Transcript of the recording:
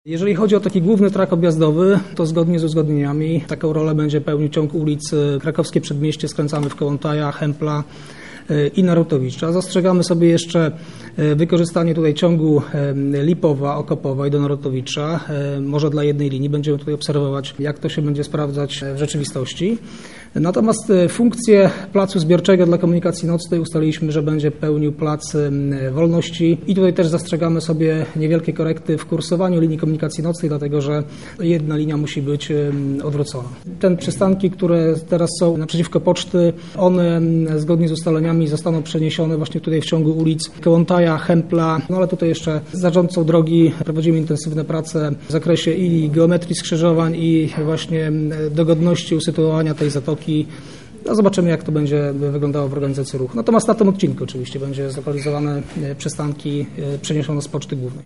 Jeżeli chodzi o taki główny trak objazdowy, to zgodnie z uzgodnieniami taką rolę będzie pełnił ciąg ulic Krakowskie Przedmieście, skręcamy w Kołątaja, Hempla i Narutowicza. Zastrzegamy sobie jeszcze wykorzystanie tutaj ciągu Lipowa, Okopowa i do Narutowicza, może dla jednej linii. Będziemy tutaj obserwować, jak to się będzie sprawdzać w rzeczywistości. Natomiast funkcję placu zbiorczego dla komunikacji nocnej ustaliliśmy, że będzie pełnił plac Wolności i tutaj też zastrzegamy sobie niewielkie korekty w kursowaniu linii komunikacji nocnej, dlatego że jedna linia musi być odwrócona. Te przystanki, które teraz są naprzeciwko poczty, one zgodnie z ustaleniami zostaną przeniesione właśnie tutaj w ciągu ulic Kołątaja, Hempla, ale tutaj jeszcze z zarządcą drogi prowadzimy intensywne prace w zakresie i geometrii skrzyżowań i właśnie dogodności usytuowania tej zatoki. Zobaczymy, jak to będzie wyglądało w organizacji ruchu. Natomiast na tym odcinku oczywiście będzie zlokalizowane przystanki przeniesione z poczty głównej.